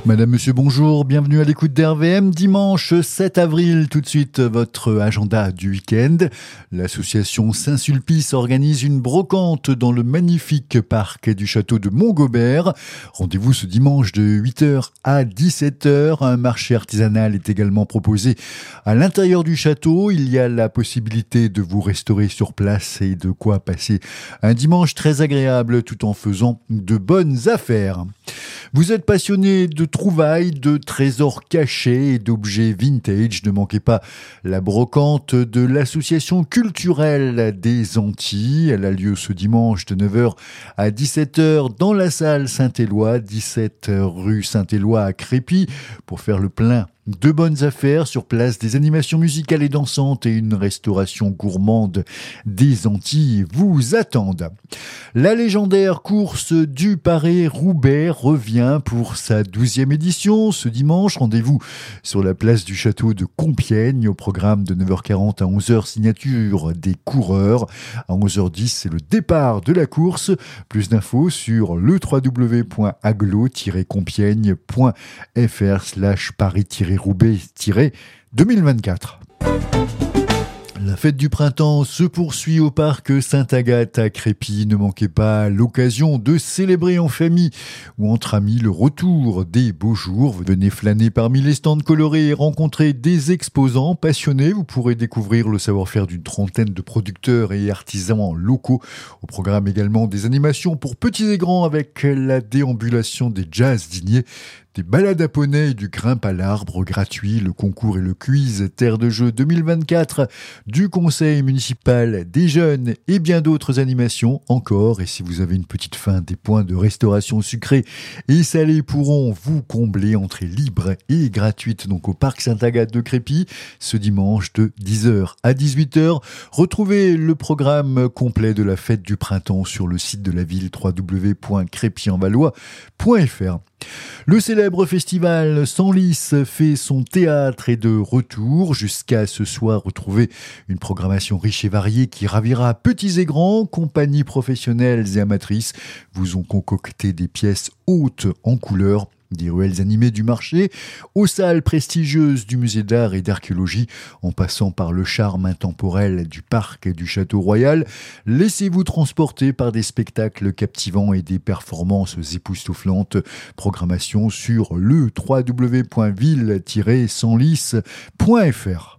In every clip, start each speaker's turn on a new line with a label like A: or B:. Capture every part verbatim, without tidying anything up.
A: Madame, Monsieur, bonjour, bienvenue à l'écoute d'R V M. Dimanche sept avril, tout de suite, votre agenda du week-end. L'association Saint-Sulpice organise une brocante dans le magnifique parc du château de Montgobert. Rendez-vous ce dimanche de huit heures à dix-sept heures. Un marché artisanal est également proposé à l'intérieur du château. Il y a la possibilité de vous restaurer sur place et de quoi passer un dimanche très agréable tout en faisant de bonnes affaires. Vous êtes passionné de trouvailles, de trésors cachés et d'objets vintage. Ne manquez pas la brocante de l'association culturelle des Antilles. Elle a lieu ce dimanche de neuf heures à dix-sept heures dans la salle Saint-Éloi, dix-sept rue Saint-Éloi à Crépy, pour faire le plein de bonnes affaires. Sur place, des animations musicales et dansantes et une restauration gourmande des Antilles vous attendent. La légendaire course du Paris-Roubaix revient pour sa douzième édition ce dimanche. Rendez-vous sur la place du château de Compiègne au programme de neuf heures quarante à onze heures, signature des coureurs. À onze heures dix, c'est le départ de la course. Plus d'infos sur le w w w point aglo tiret compiègne point f r slash paris-roubaix-deux mille vingt-quatre. La fête du printemps se poursuit au parc Sainte-Agathe à Crépy. Ne manquez pas l'occasion de célébrer en famille ou entre amis le retour des beaux jours. Venez flâner parmi les stands colorés et rencontrer des exposants passionnés. Vous pourrez découvrir le savoir-faire d'une trentaine de producteurs et artisans locaux. Au programme également des animations pour petits et grands avec la déambulation des jazz dîniers, des balades à poney et du grimpe à l'arbre gratuit, le concours et le quiz Terre de Jeux deux mille vingt-quatre du conseil municipal des jeunes et bien d'autres animations encore. Et si vous avez une petite faim, des points de restauration sucrés et salés pourront vous combler. Entrée libre et gratuite donc au parc Sainte-Agathe de Crépy ce dimanche de dix heures à dix-huit heures. Retrouvez le programme complet de la fête du printemps sur le site de la ville w w w point crépy en valois point f r. Le célèbre festival Senlis fait son théâtre et de retour. Jusqu'à ce soir, retrouvez une programmation riche et variée qui ravira petits et grands. Compagnies professionnelles et amatrices vous ont concocté des pièces hautes en couleurs. Des ruelles animées du marché, aux salles prestigieuses du musée d'art et d'archéologie, en passant par le charme intemporel du parc et du château royal. Laissez-vous transporter par des spectacles captivants et des performances époustouflantes. Programmation sur le w w w point ville tiret senlis point f r.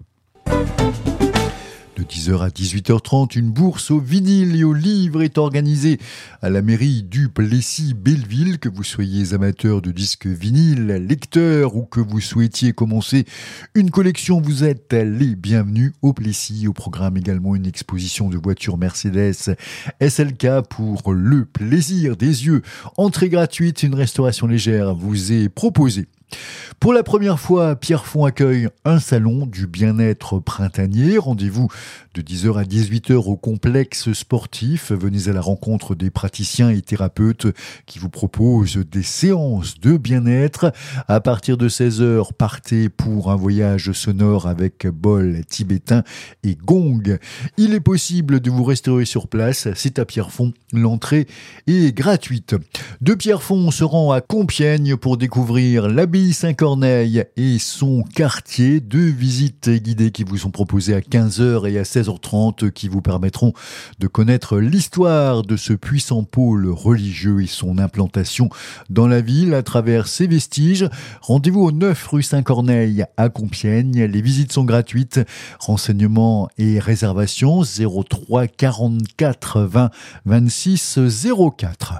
A: De dix heures à dix-huit heures trente, une bourse au vinyle et aux livres est organisée à la mairie du Plessis-Belleville. Que vous soyez amateur de disques vinyles, lecteur ou que vous souhaitiez commencer une collection, vous êtes les bienvenus au Plessis. Au programme également une exposition de voitures Mercedes S L K pour le plaisir des yeux. Entrée gratuite, une restauration légère vous est proposée. Pour la première fois, Pierrefonds accueille un salon du bien-être printanier. Rendez-vous de dix heures à dix-huit heures au complexe sportif. Venez à la rencontre des praticiens et thérapeutes qui vous proposent des séances de bien-être. À partir de seize heures, partez pour un voyage sonore avec bol tibétain et gong. Il est possible de vous restaurer sur place. C'est à Pierrefonds. L'entrée est gratuite. De Pierrefonds, on se rend à Compiègne pour découvrir l'abbaye Saint-Corneille et son quartier. Deux visites guidées qui vous sont proposées à quinze heures et à seize heures trente qui vous permettront de connaître l'histoire de ce puissant pôle religieux et son implantation dans la ville à travers ses vestiges. Rendez-vous au neuf rue Saint-Corneille à Compiègne. Les visites sont gratuites. Renseignements et réservations zéro trois quarante-quatre vingt vingt-six zéro quatre.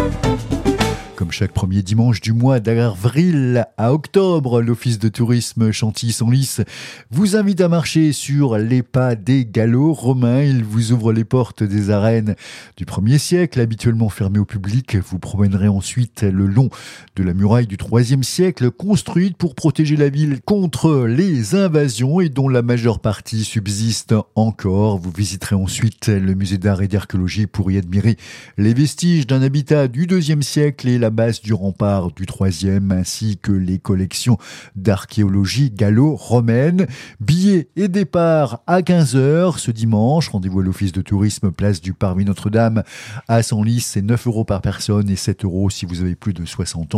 A: Comme chaque premier dimanche du mois d'avril à octobre, l'Office de tourisme Chantilly-Senlis vous invite à marcher sur les pas des Gallo-Romains. Il vous ouvre les portes des arènes du premier siècle, habituellement fermées au public. Vous promènerez ensuite le long de la muraille du troisième siècle, construite pour protéger la ville contre les invasions et dont la majeure partie subsiste encore. Vous visiterez ensuite le musée d'art et d'archéologie pour y admirer les vestiges d'un habitat du deuxième siècle et la base du rempart du troisième, ainsi que les collections d'archéologie gallo-romaine. Billets et départ à quinze heures ce dimanche. Rendez-vous à l'Office de tourisme, place du Parvis Notre-Dame à Senlis. C'est neuf euros par personne et sept euros si vous avez plus de soixante ans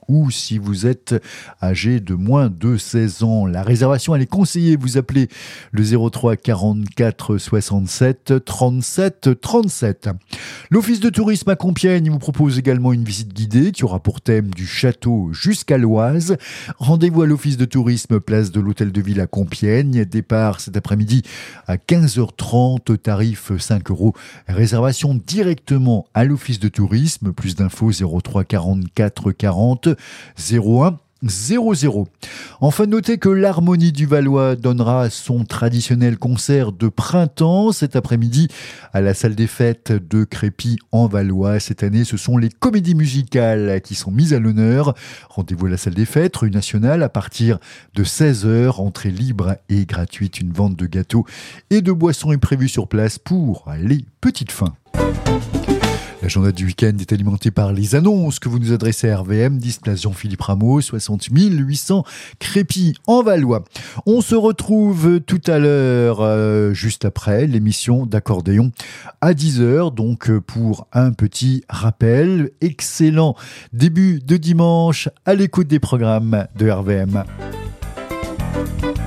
A: ou si vous êtes âgé de moins de seize ans. La réservation, elle est conseillée. Vous appelez le zéro trois quarante-quatre soixante-sept trente-sept trente-sept. L'Office de tourisme à Compiègne vous propose également une visite guidée qui aura pour thème du château jusqu'à l'Oise. Rendez-vous à l'Office de tourisme, place de l'Hôtel de Ville à Compiègne. Départ cet après-midi à quinze heures trente, tarif cinq euros. Réservation directement à l'Office de tourisme. Plus d'infos zéro trois quarante-quatre quarante zéro un zéro zéro. Enfin, notez que l'Harmonie du Valois donnera son traditionnel concert de printemps cet après-midi à la salle des fêtes de Crépy en Valois. Cette année, ce sont les comédies musicales qui sont mises à l'honneur. Rendez-vous à la salle des fêtes, rue Nationale, à partir de seize heures. Entrée libre et gratuite. Une vente de gâteaux et de boissons est prévue sur place pour les petites fins. L'agenda du week-end est alimenté par les annonces que vous nous adressez à R V M, dix place Jean-Philippe Rameau, soixante mille huit cents Crépy en Valois. On se retrouve tout à l'heure, euh, juste après l'émission d'accordéon à dix heures, donc pour un petit rappel. Excellent début de dimanche à l'écoute des programmes de R V M.